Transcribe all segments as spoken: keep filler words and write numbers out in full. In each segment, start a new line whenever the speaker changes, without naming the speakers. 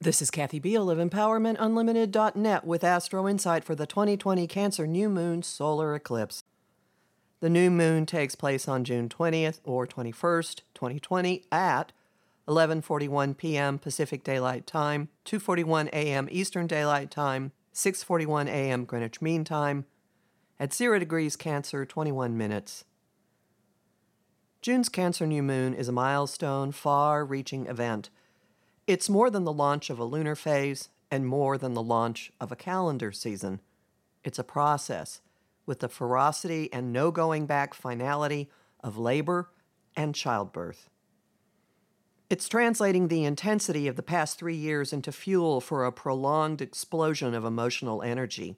This is Kathy Beal of Empowerment Unlimited dot net with Astro Insight for the twenty twenty Cancer New Moon Solar Eclipse. The new moon takes place on June twentieth or twenty-first, twenty twenty at eleven forty-one p.m. Pacific Daylight Time, two forty-one a.m. Eastern Daylight Time, six forty-one a.m. Greenwich Mean Time, at zero degrees Cancer, twenty-one minutes. June's Cancer New Moon is a milestone, far-reaching event. It's more than the launch of a lunar phase and more than the launch of a calendar season. It's a process with the ferocity and no-going-back finality of labor and childbirth. It's translating the intensity of the past three years into fuel for a prolonged explosion of emotional energy.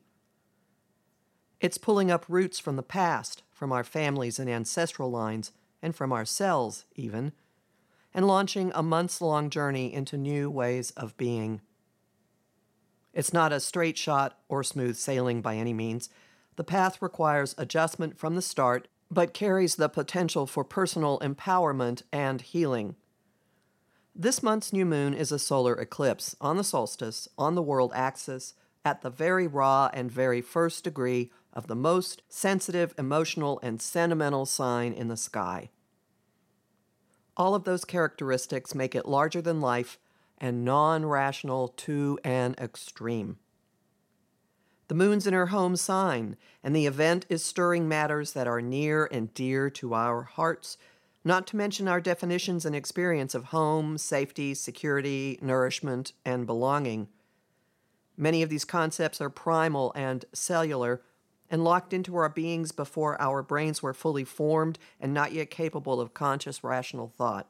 It's pulling up roots from the past, from our families and ancestral lines, and from ourselves, even, and launching a months-long journey into new ways of being. It's not a straight shot or smooth sailing by any means. The path requires adjustment from the start, but carries the potential for personal empowerment and healing. This month's new moon is a solar eclipse on the solstice, on the world axis, at the very raw and very first degree of the most sensitive, emotional, and sentimental sign in the sky. All of those characteristics make it larger than life and non-rational to an extreme. The moon's in her home sign, and the event is stirring matters that are near and dear to our hearts, not to mention our definitions and experience of home, safety, security, nourishment, and belonging. Many of these concepts are primal and cellular, and locked into our beings before our brains were fully formed and not yet capable of conscious, rational thought.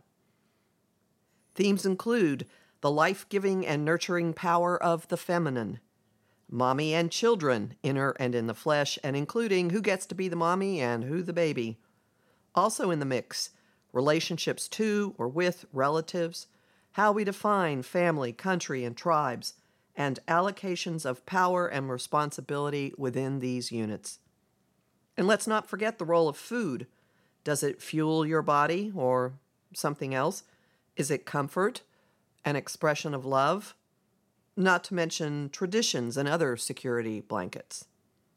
Themes include the life-giving and nurturing power of the feminine, mommy and children, inner and in the flesh, and including who gets to be the mommy and who the baby. Also in the mix, relationships to or with relatives, how we define family, country, and tribes, and allocations of power and responsibility within these units. And let's not forget the role of food. Does it fuel your body or something else? Is it comfort, an expression of love? Not to mention traditions and other security blankets.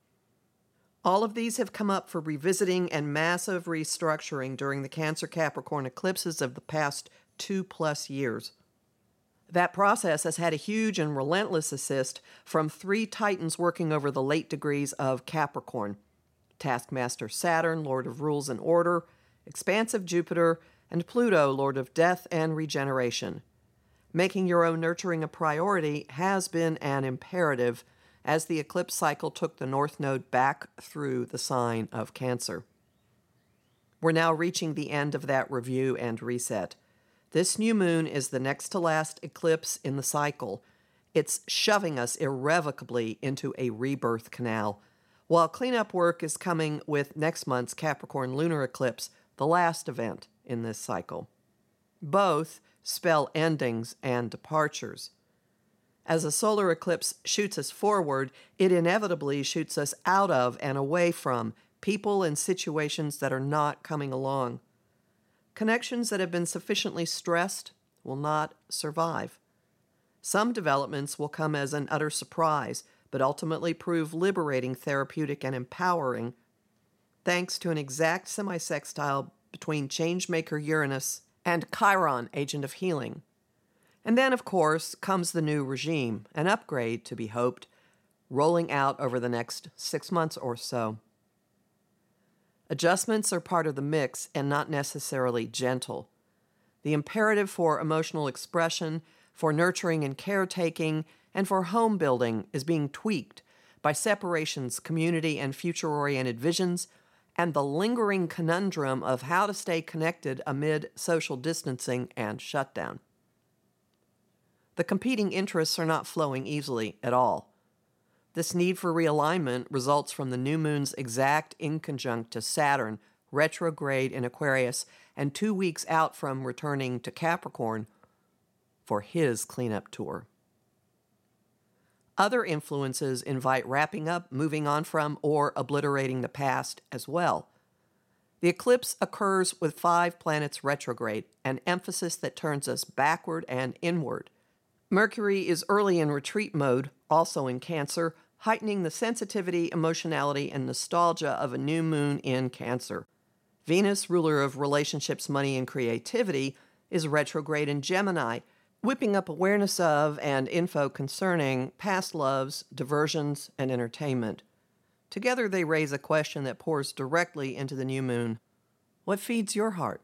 All of these have come up for revisiting and massive restructuring during the Cancer-Capricorn eclipses of the past two-plus years. That process has had a huge and relentless assist from three titans working over the late degrees of Capricorn: Taskmaster Saturn, Lord of Rules and Order, expansive Jupiter, and Pluto, Lord of Death and Regeneration. Making your own nurturing a priority has been an imperative as the eclipse cycle took the North Node back through the sign of Cancer. We're now reaching the end of that review and reset. This new moon is the next to last eclipse in the cycle. It's shoving us irrevocably into a rebirth canal, while cleanup work is coming with next month's Capricorn lunar eclipse, the last event in this cycle. Both spell endings and departures. As a solar eclipse shoots us forward, it inevitably shoots us out of and away from people and situations that are not coming along. Connections that have been sufficiently stressed will not survive. Some developments will come as an utter surprise, but ultimately prove liberating, therapeutic, and empowering, thanks to an exact semisextile between Changemaker Uranus and Chiron, agent of healing. And then, of course, comes the new regime, an upgrade, to be hoped, rolling out over the next six months or so. Adjustments are part of the mix and not necessarily gentle. The imperative for emotional expression, for nurturing and caretaking, and for home building is being tweaked by separations, community, and future-oriented visions, and the lingering conundrum of how to stay connected amid social distancing and shutdown. The competing interests are not flowing easily at all. This need for realignment results from the new moon's exact inconjunct to Saturn, retrograde in Aquarius, and two weeks out from returning to Capricorn for his cleanup tour. Other influences invite wrapping up, moving on from, or obliterating the past as well. The eclipse occurs with five planets retrograde, an emphasis that turns us backward and inward. Mercury is early in retreat mode, also in Cancer, heightening the sensitivity, emotionality, and nostalgia of a new moon in Cancer. Venus, ruler of relationships, money, and creativity, is retrograde in Gemini, whipping up awareness of and info concerning past loves, diversions, and entertainment. Together they raise a question that pours directly into the new moon. What feeds your heart?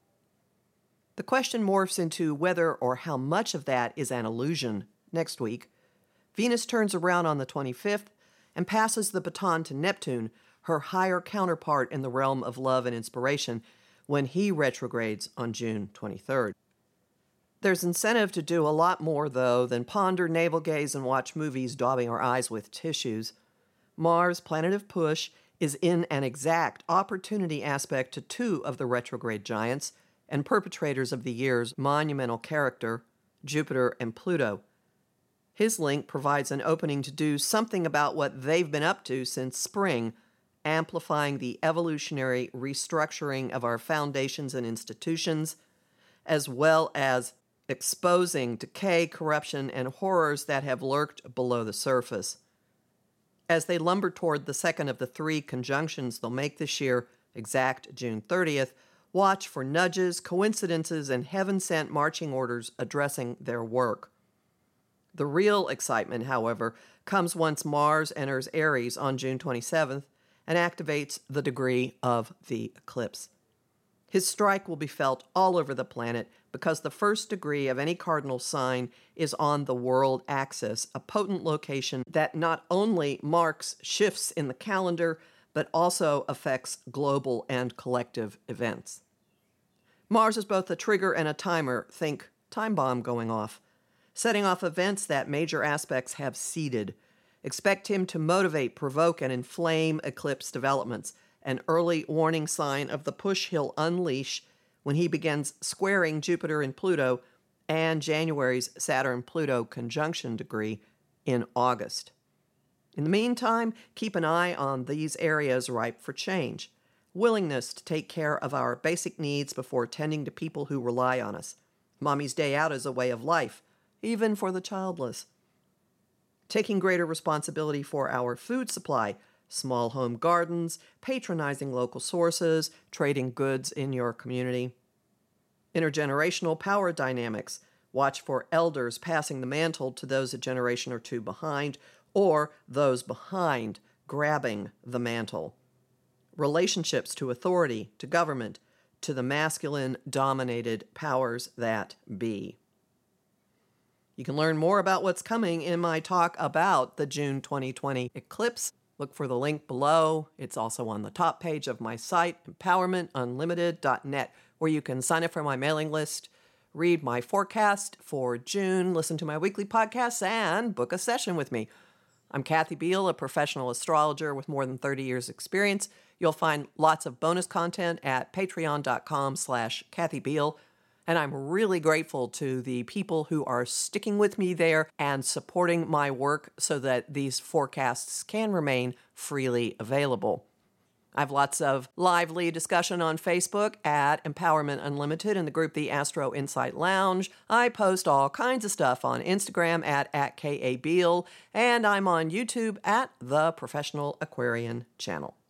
The question morphs into whether or how much of that is an illusion next week. Venus turns around on the twenty-fifth and passes the baton to Neptune, her higher counterpart in the realm of love and inspiration, when he retrogrades on June twenty-third. There's incentive to do a lot more, though, than ponder, navel gaze, and watch movies daubing our eyes with tissues. Mars, planet of push, is in an exact opportunity aspect to two of the retrograde giants and perpetrators of the year's monumental character, Jupiter and Pluto. His link provides an opening to do something about what they've been up to since spring, amplifying the evolutionary restructuring of our foundations and institutions, as well as exposing decay, corruption, and horrors that have lurked below the surface. As they lumber toward the second of the three conjunctions they'll make this year, exact June thirtieth, watch for nudges, coincidences, and heaven-sent marching orders addressing their work. The real excitement, however, comes once Mars enters Aries on June twenty-seventh and activates the degree of the eclipse. His strike will be felt all over the planet because the first degree of any cardinal sign is on the world axis, a potent location that not only marks shifts in the calendar, but also affects global and collective events. Mars is both a trigger and a timer. Think time bomb going off, setting off events that major aspects have seeded. Expect him to motivate, provoke, and inflame eclipse developments, an early warning sign of the push he'll unleash when he begins squaring Jupiter and Pluto and January's Saturn-Pluto conjunction degree in August. In the meantime, keep an eye on these areas ripe for change. Willingness to take care of our basic needs before tending to people who rely on us. Mommy's day out is a way of life, even for the childless. Taking greater responsibility for our food supply, small home gardens, patronizing local sources, trading goods in your community. Intergenerational power dynamics. Watch for elders passing the mantle to those a generation or two behind, or those behind grabbing the mantle. Relationships to authority, to government, to the masculine-dominated powers that be. You can learn more about what's coming in my talk about the June twenty twenty eclipse. Look for the link below. It's also on the top page of my site, empowerment unlimited dot net, where you can sign up for my mailing list, read my forecast for June, listen to my weekly podcasts, and book a session with me. I'm Kathy Beal, a professional astrologer with more than thirty years experience. You'll find lots of bonus content at patreon.com slash Kathy Beal. And I'm really grateful to the people who are sticking with me there and supporting my work so that these forecasts can remain freely available. I have lots of lively discussion on Facebook at Empowerment Unlimited in the group The Astro Insight Lounge. I post all kinds of stuff on Instagram at, at K A Beal, and I'm on YouTube at The Professional Aquarian Channel.